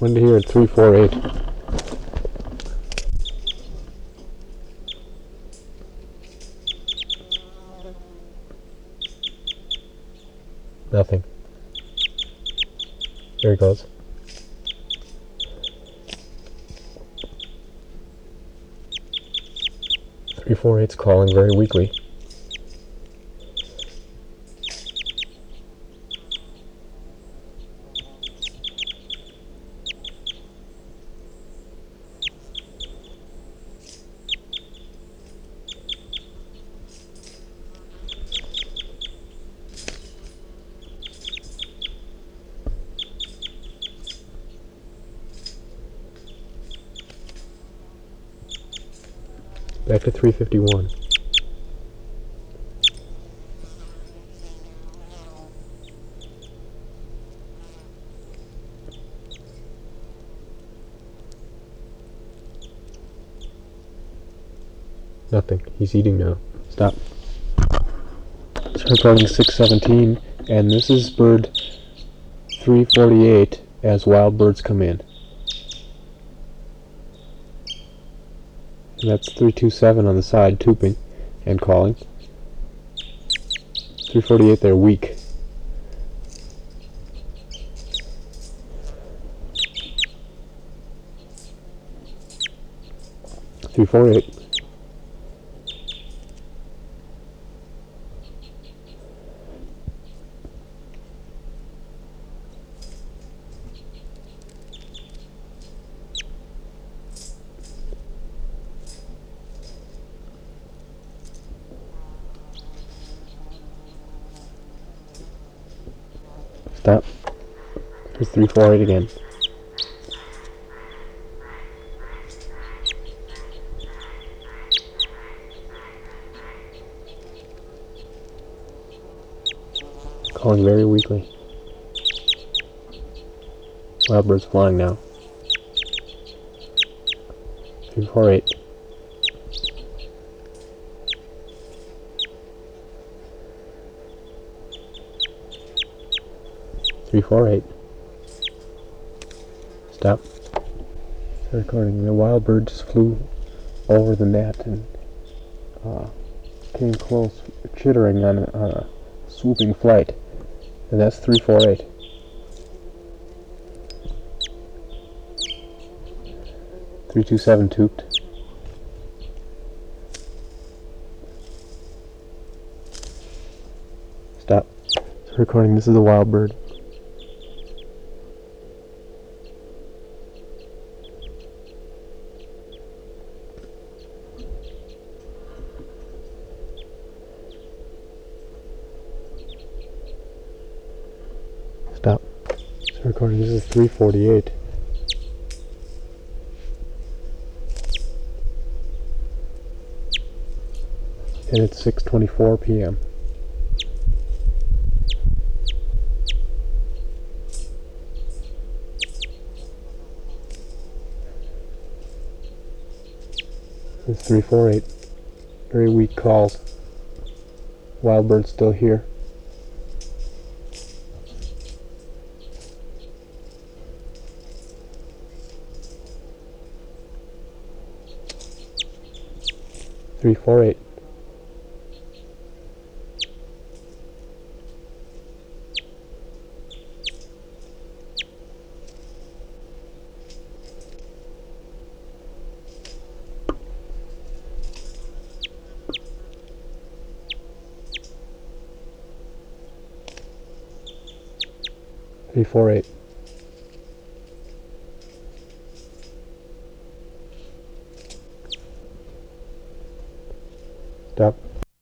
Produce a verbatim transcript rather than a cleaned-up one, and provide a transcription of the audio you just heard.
Wind here at three four eight. Nothing. There he goes. three four eight's calling very weakly. Back to three fifty-one. Nothing. He's eating now. Stop. It's recording six seventeen, and this is bird three forty-eight as wild birds come in. And that's three two seven on the side, tooping and calling. three forty-eight, they're weak. three forty-eight. Stop. There's three four eight again. Calling very weakly. Wild bird's flying now. three four eight. three four eight. Stop. Start recording. The wild bird just flew over the net and uh, came close, chittering on a, on a swooping flight. And that's three four eight. three two seven tooped. Stop. Start recording. This is a wild bird. Stop. Start recording. This is three forty-eight. And it's six twenty-four p m It's three four eight. Very weak calls. Wild bird's still here. three four eight. three four eight. Stop.